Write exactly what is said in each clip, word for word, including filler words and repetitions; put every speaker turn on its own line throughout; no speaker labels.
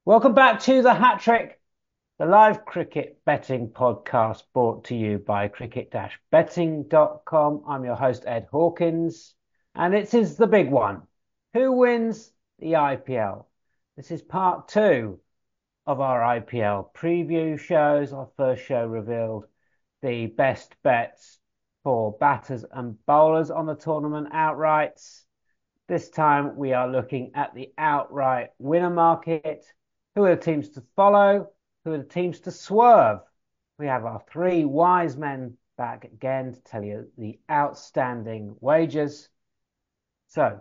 Welcome back to the Hat Trick, the live cricket betting podcast brought to you by cricket betting dot com. I'm your host, Ed Hawkins, and it is the big one. Who wins the I P L? This is part two of our I P L preview shows. Our first show revealed the best bets for batters and bowlers on the tournament outrights. This time we are looking at the outright winner market. Who are the teams to follow? Who are the teams to swerve? We have our three wise men back again to tell you the outstanding wagers. So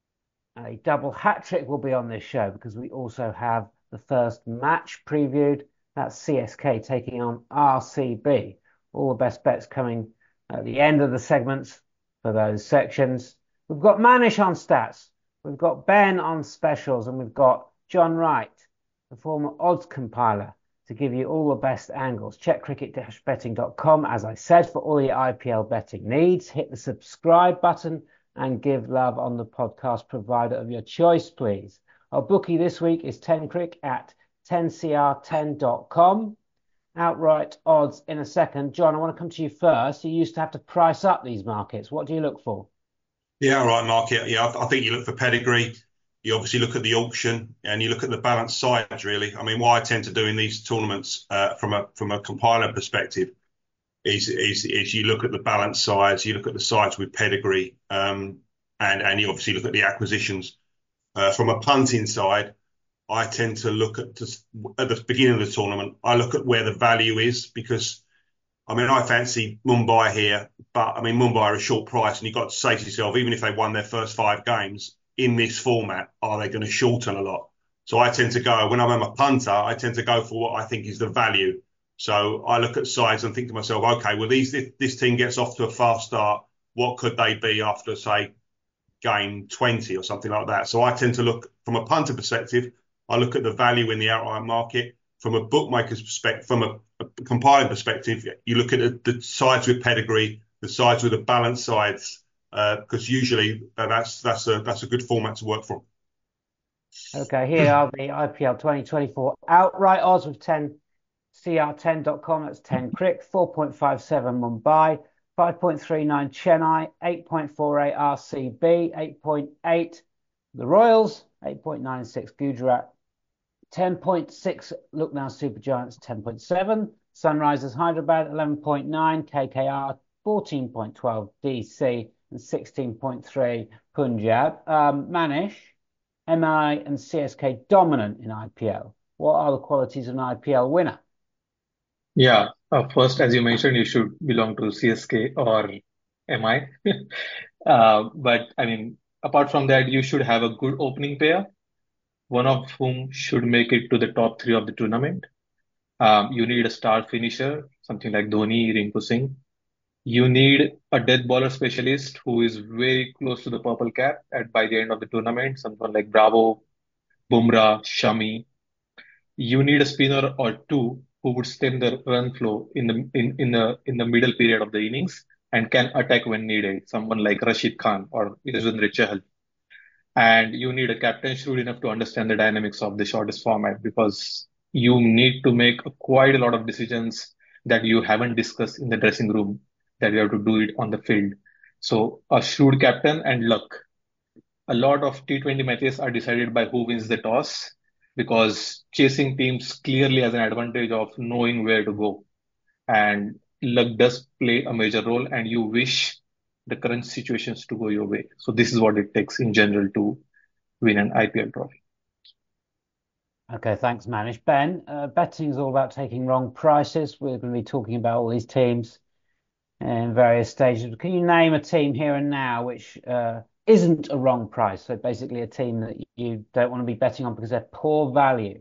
a double hat trick will be on this show because we also have the first match previewed. That's C S K taking on R C B. All the best bets coming at the end of the segments for those sections. We've got Manish on stats. We've got Ben on specials, and we've got John Wright, the former odds compiler, to give you all the best angles. Check cricket betting dot com, as I said, for all your I P L betting needs. Hit the subscribe button and give love on the podcast provider of your choice, please. Our bookie this week is ten crick at ten c r ten dot com. Outright odds in a second. John, I want to come to you first. You used to have to price up these markets. What do you look for?
Yeah, all right, Mark. Yeah, yeah, I, I think you look for pedigree. You obviously look at the auction and you look at the balanced sides, really. I mean, what I tend to do in these tournaments uh, from a from a compiler perspective is, is is you look at the balanced sides, you look at the sides with pedigree, um, and and you obviously look at the acquisitions. Uh, from a punting side, I tend to look at just at the beginning of the tournament. I look at where the value is because I mean, I fancy Mumbai here, but I mean, Mumbai are a short price, and you've got to say to yourself, even if they won their first five games in this format, are they going to shorten a lot? So I tend to go, when I'm a punter, I tend to go for what I think is the value. So I look at sides and think to myself, okay, well, these this, this team gets off to a fast start. What could they be after, say, game twenty or something like that? So I tend to look from a punter perspective, I look at the value in the outright market. From a bookmaker's perspective, from a, a compiling perspective, you look at the, the sides with pedigree, the sides with the balanced sides, because uh, usually uh, that's that's a that's a good format to work from.
Okay, here are the I P L twenty twenty-four outright odds with ten c r ten dot com. That's ten crick, four point five seven Mumbai, five point three nine Chennai, eight point four eight R C B, eight point eight the Royals, eight point nine six Gujarat, ten point six Lucknow Super Giants, ten point seven Sunrisers Hyderabad, eleven point nine K K R, fourteen point one two D C, and sixteen point three Punjab. Um, Manish, M I and C S K dominant in I P L. What are the qualities of an I P L winner?
Yeah, uh, first, as you mentioned, you should belong to C S K or M I. Uh, but I mean, apart from that, you should have a good opening pair, one of whom should make it to the top three of the tournament. Um, you need a star finisher, something like Dhoni, Rinku Singh. You need a death bowler specialist who is very close to the purple cap at by the end of the tournament, someone like Bravo, Bumrah, Shami. You need a spinner or two who would stem the run flow in the in, in the in the middle period of the innings and can attack when needed, someone like Rashid Khan or Yuzvendra Chahal. And you need a captain shrewd enough to understand the dynamics of the shortest format because you need to make quite a lot of decisions that you haven't discussed in the dressing room that you have to do it on the field. So a shrewd captain and luck. A lot of T twenty matches are decided by who wins the toss because chasing teams clearly has an advantage of knowing where to go. And luck does play a major role, and you wish the current situations to go your way. So this is what it takes in general to win an I P L trophy.
Okay, thanks, Manish. Ben, uh, betting is all about taking wrong prices. We're going to be talking about all these teams in various stages. Can you name a team here and now which uh, isn't a wrong price? So basically a team that you don't want to be betting on because they're poor value.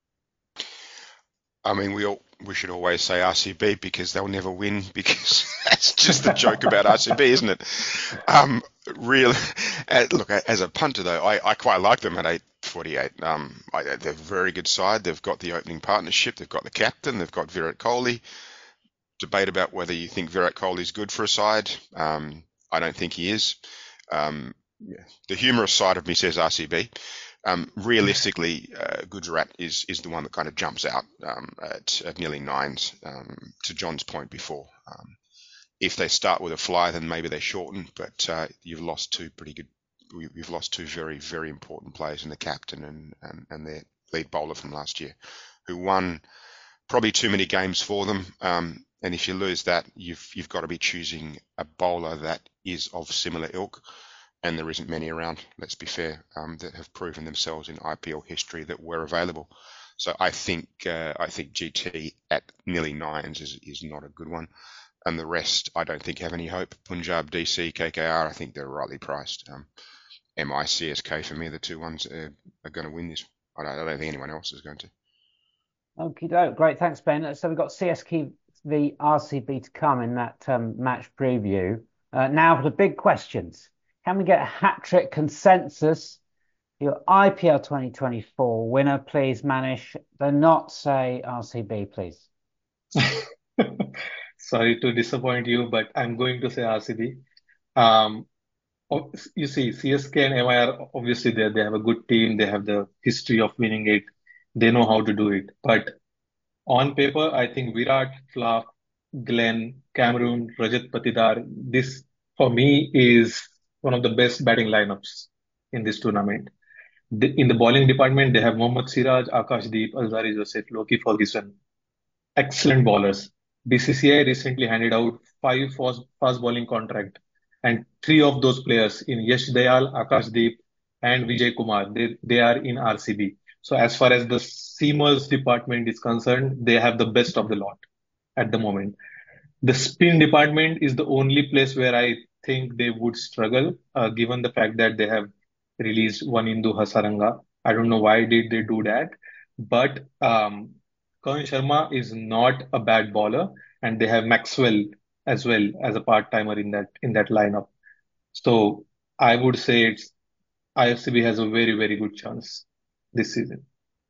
I mean, we all we should always say R C B because they'll never win because that's just the joke about R C B, isn't it? Um, really, uh, look, as a punter though, I, I quite like them at eight forty-eight. Um, I, they're a very good side. They've got the opening partnership. They've got the captain. They've got Virat Kohli. Debate about whether you think Virat Kohli is good for a side. Um, I don't think he is. Um, yeah. The humorous side of me says R C B. Um, realistically, uh, Gujarat is is the one that kind of jumps out um, at, at nearly nines. Um, to John's point before, um, if they start with a fly, then maybe they shorten. But uh, you've lost two pretty good. You've lost two very very important players in the captain and and, and their lead bowler from last year, who won probably too many games for them. Um, and if you lose that, you've you've got to be choosing a bowler that is of similar ilk. And there isn't many around, let's be fair, um, that have proven themselves in I P L history that were available. So I think uh, I think G T at nearly nines is is not a good one, and the rest I don't think have any hope. Punjab, D C, K K R, I think they're rightly priced. Um, M I, C S K for me, the two ones are, are going to win this. I don't, I don't think anyone else is going to.
Okie doke, great, thanks Ben. So we've got C S K v R C B to come in that um, match preview. Uh, now for the big questions. Can we get a hat-trick consensus? Your I P L twenty twenty-four winner, please, Manish. Do not say R C B, please.
Sorry to disappoint you, but I'm going to say R C B. Um, you see, C S K and M I are obviously there. They have a good team. They have the history of winning it. They know how to do it. But on paper, I think Virat, Flav, Glenn, Cameron, Rajat Patidar, this for me is one of the best batting lineups in this tournament. The, in the bowling department, they have Mohammad Siraj, Akashdeep, Alzari Joseph, Loki Ferguson. Excellent bowlers. B C C I recently handed out five fast, fast bowling contract, and three of those players in Yash Dayal, Akashdeep, and Vijay Kumar, they, they are in R C B. So as far as the seamers department is concerned, they have the best of the lot at the moment. The spin department is the only place where I think they would struggle, uh, given the fact that they have released Wanindu Hasaranga. I don't know why did they do that, but um, Karan Sharma is not a bad bowler, and they have Maxwell as well as a part timer in that in that lineup. So I would say it's I F C B has a very very good chance this season.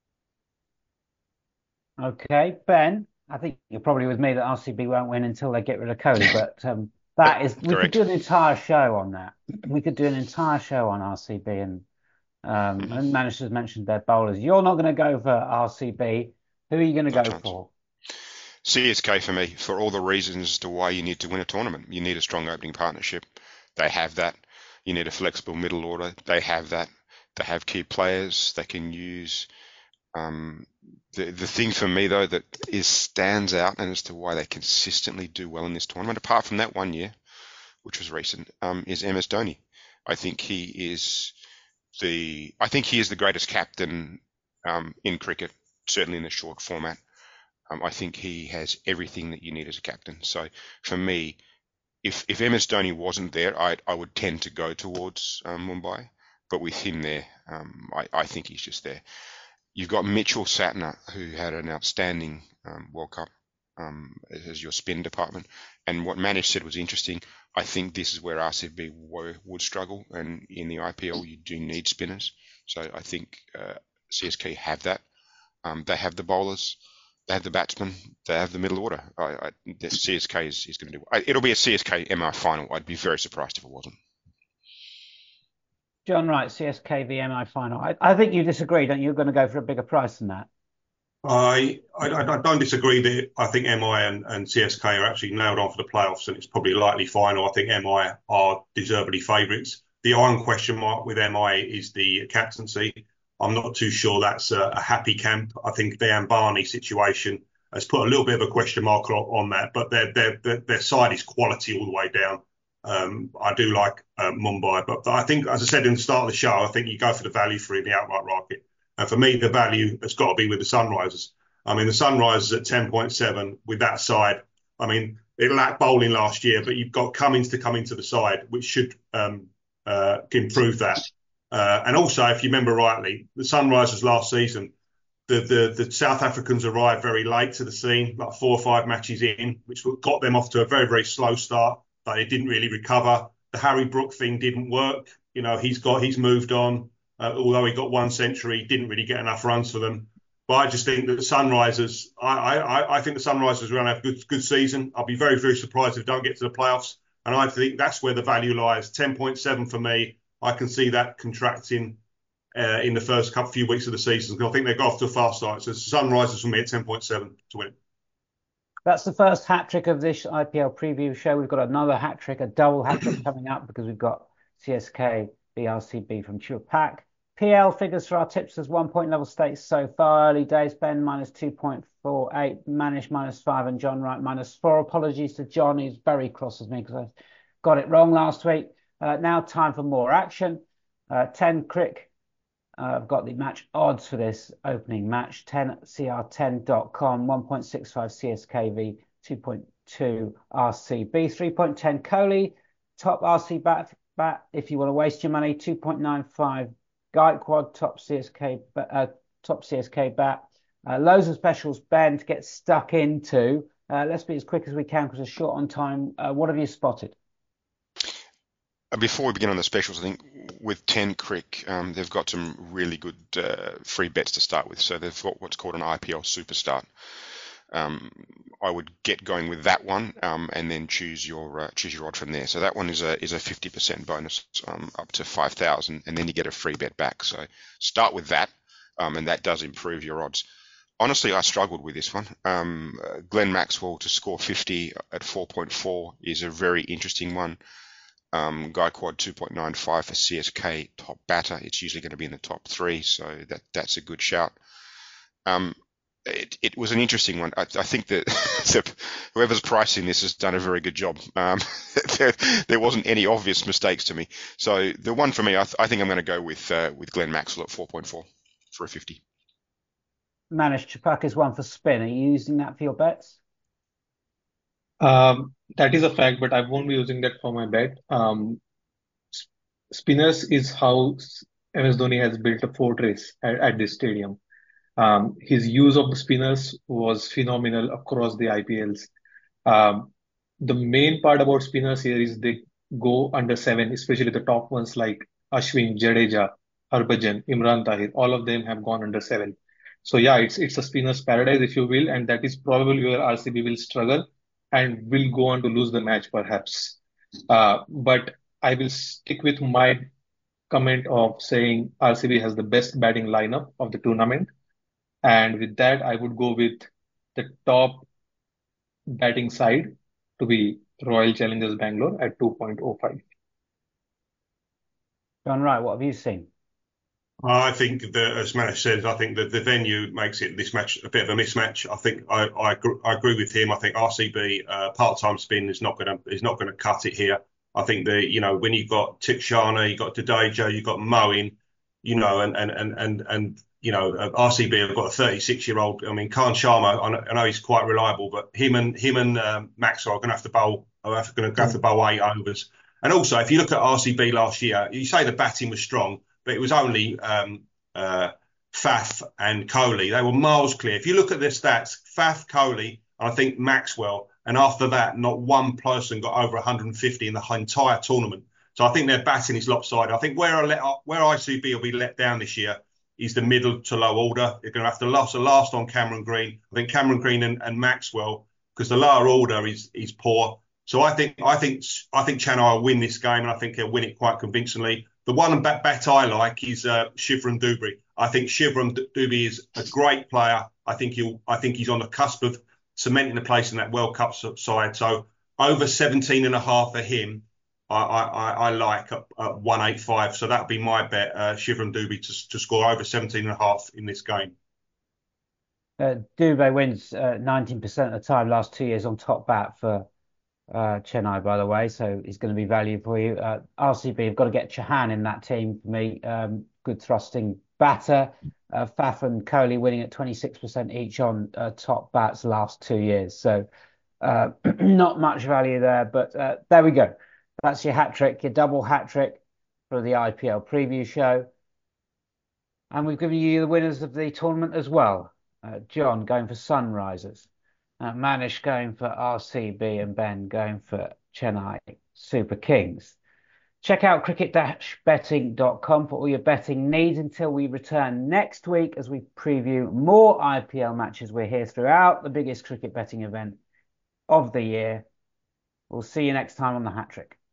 Okay, Ben. I think you're probably with me that R C B won't win until they get rid of Kohli, but um, that is we could do an entire show on that. We could do an entire show on R C B, and um, mm-hmm. and Manish has mentioned their bowlers. You're not going to go for R C B. Who are you going to go for?
C S K for me, for all the reasons as to why you need to win a tournament. You need a strong opening partnership. They have that. You need a flexible middle order. They have that. They have key players they can use. Um, the the thing for me though that is stands out and as to why they consistently do well in this tournament, apart from that one year, which was recent, um, is M S Dhoni. I think he is the I think he is the greatest captain um, in cricket, certainly in the short format. Um, I think he has everything that you need as a captain. So for me, if if M S Dhoni wasn't there, I I would tend to go towards um, Mumbai, but with him there, um, I I think he's just there. You've got Mitchell Satner, who had an outstanding um, World Cup um, as your spin department. And what Manish said was interesting. I think this is where R C B were, would struggle. And in the I P L, you do need spinners. So I think uh, C S K have that. Um, they have the bowlers. They have the batsmen. They have the middle order. I, I, the C S K is, is going to do it. It'll be a C S K M I final. I'd be very surprised if it wasn't.
John Wright, C S K v M I final. I, I think you disagree, don't you? You're going to go for a bigger price than that.
I I, I don't disagree that I think M I and, and C S K are actually nailed on for the playoffs, and it's probably a likely final. I think M I are deservedly favourites. The iron question mark with M I is the captaincy. I'm not too sure that's a, a happy camp. I think the Ambani situation has put a little bit of a question mark on, on that, but their, their their their side is quality all the way down. Um, I do like uh, Mumbai, but I think, as I said in the start of the show, I think you go for the value for in the outright market. And for me, the value has got to be with the Sunrisers. I mean, the Sunrisers at ten point seven with that side. I mean, it lacked bowling last year, but you've got Cummins to come into the side, which should um, uh, improve that. Uh, and also, if you remember rightly, the Sunrisers last season, the, the the South Africans arrived very late to the scene, like four or five matches in, which got them off to a very, very slow start. But it didn't really recover. The Harry Brook thing didn't work. You know, he's got he's moved on. Uh, although he got one century, he didn't really get enough runs for them. But I just think that the Sunrisers, I I, I think the Sunrisers are going to have a good good season. I'll be very very surprised if they don't get to the playoffs. And I think that's where the value lies. ten point seven for me. I can see that contracting uh, in the first couple few weeks of the season. I think they got off to a fast start. So Sunrisers for me at ten point seven to win.
That's the first hat trick of this I P L preview show. We've got another hat trick, a double hat trick coming up because we've got C S K v R C B from Tupac. P L figures for our tipsters, one point level stakes so far. Early days, Ben minus two point four eight, Manish minus five, and John Wright minus four. Apologies to John, he's very cross with me because I got it wrong last week. Uh, now time for more action. Uh, ten Crick. Uh, I've got the match odds for this opening match. ten C R ten dot com, one point six five C S K v two point two R C B, three point one zero Kohli, top R C bat, bat if you want to waste your money, two point nine five Gaikwad, top C S K, uh, top C S K bat. Uh, loads of specials, Ben, to get stuck into. Uh, let's be as quick as we can because we're short on time. Uh, what have you spotted?
Before we begin on the specials, I think with ten Crick, um, they've got some really good uh, free bets to start with. So they've got what's called an I P L Superstart. Um, I would get going with that one, um, and then choose your uh, choose your odd from there. So that one is a is a fifty percent bonus, um, up to five thousand, and then you get a free bet back. So start with that, um, and that does improve your odds. Honestly, I struggled with this one. Um, uh, Glenn Maxwell to score fifty at four point four is a very interesting one. Um, Gaikwad two point nine five for C S K, top batter. It's usually going to be in the top three, so that that's a good shout. Um, it, it was an interesting one. I, I think that whoever's pricing this has done a very good job. Um, there, there wasn't any obvious mistakes to me. So the one for me, I, th I think I'm going to go with uh, with Glenn Maxwell at four point four for a fifty.
Manish, Tupac is one for spin. Are you using that for your bets?
Um, that is a fact, but I won't be using that for my bet. Um, spinners is how M S Dhoni has built a fortress at, at this stadium. Um, his use of the spinners was phenomenal across the I P Ls. Um, the main part about spinners here is they go under seven, especially the top ones like Ashwin, Jadeja, Harbhajan, Imran Tahir. All of them have gone under seven. So yeah, it's it's a spinner's paradise, if you will, and that is probably where R C B will struggle and will go on to lose the match, perhaps. Uh, but I will stick with my comment of saying R C B has the best batting lineup of the tournament. And with that, I would go with the top batting side to be Royal Challengers Bangalore at two point oh five.
John Wright, what have you seen?
I think that, as Manish said, I think that the venue makes it this match a bit of a mismatch. I think I I, agree, I agree with him. I think R C B uh, part-time spin is not going to is not going to cut it here. I think that, you know, when you've got Tikshana, you've got Jadeja, you've got Moeen, you know, and and and and and you know, uh, R C B have got a thirty-six-year-old. I mean, Khan Sharma, I know, I know he's quite reliable, but him and him and um, Maxwell are going to have to bowl. Are going to have to bowl eight overs. And also, if you look at R C B last year, you say the batting was strong, but it was only um, uh, Faf and Kohli. They were miles clear. If you look at their stats, Faf, Kohli, I think Maxwell, and after that, not one person got over one hundred fifty in the entire tournament. So I think their batting is lopsided. I think where I let, where R C B will be let down this year is the middle to low order. They're going to have to last, last on Cameron Green. I think Cameron Green and, and Maxwell, because the lower order is is poor. So I think I think I think Chennai will win this game, and I think he'll win it quite convincingly. The one bet, bet I like is uh, Shivram Dubey. I think Shivram Dubey is a great player. I think he'll. I think he's on the cusp of cementing a place in that World Cup side. So over seventeen and a half for him, I I, I like at, at one eighty-five. So that'll be my bet. Uh, Shivram Dubey to to score over seventeen and a half in this game.
Uh, Dubey wins uh, nineteen percent of the time last two years on top bat for uh, Chennai, by the way, so he's going to be value for you. Uh, R C B have got to get Chauhan in that team for me. Um, good thrusting batter. Uh, Faf and Kohli winning at twenty-six percent each on uh, top bats last two years. So uh, not much value there, but uh, there we go. That's your hat trick, your double hat trick for the I P L preview show. And we've given you the winners of the tournament as well. Uh, John going for Sunrisers. Uh, Manish going for R C B, and Ben going for Chennai Super Kings. Check out cricket dash betting dot com for all your betting needs until we return next week as we preview more I P L matches. We're here throughout the biggest cricket betting event of the year. We'll see you next time on the Hat Trick.